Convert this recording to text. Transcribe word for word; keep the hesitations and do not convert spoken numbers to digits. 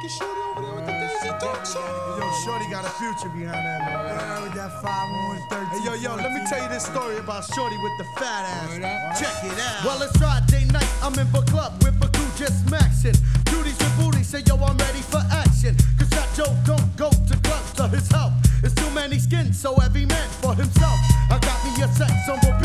fucking shorty over there with the thirteen, thirteen. Yo, shorty got a future behind that, man. Yeah, with that five one thirteen. Hey, yo, yo, let me tell you this story about shorty with the fat ass. Check it out. Well, it's Friday night, I'm in the club with a crew just maxing. Duties with booty, say yo, I'm ready for action. Cause that Joe don't go to clubs to his help. It's too many skins, so every man for himself. I got me a sex on